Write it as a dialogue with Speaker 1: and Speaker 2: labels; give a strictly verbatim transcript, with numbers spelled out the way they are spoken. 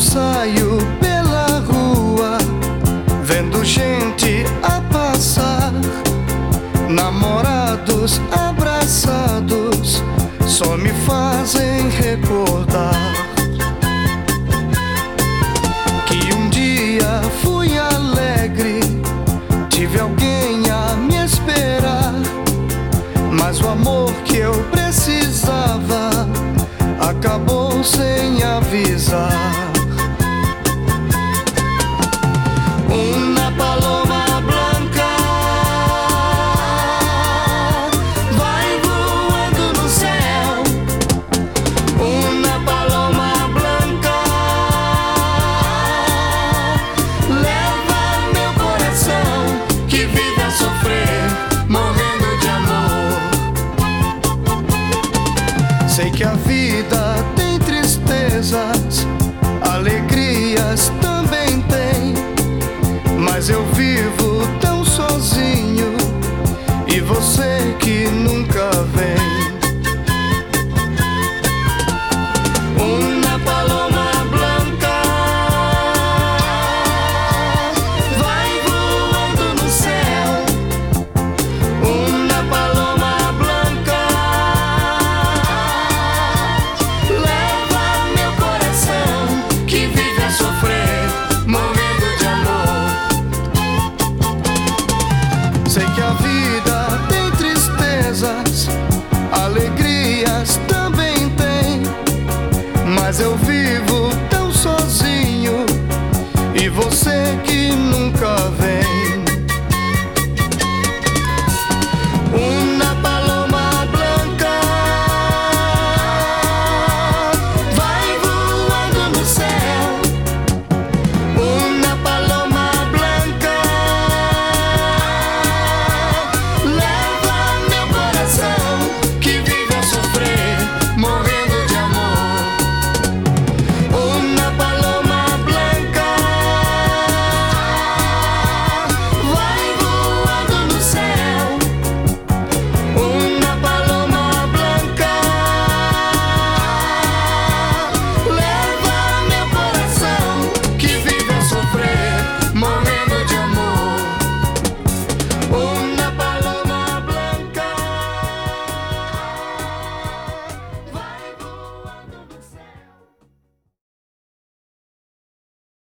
Speaker 1: saio pela rua, vendo gente a passar, namorados abraçados, só me fazem recordar que um dia fui alegre, tive alguém a me esperar, mas o amor que eu precisava acabou sem avisar. Una paloma blanca vai voando no céu. Una paloma blanca leva meu coração que vive a sofrer, morrendo de amor. Sei que a vida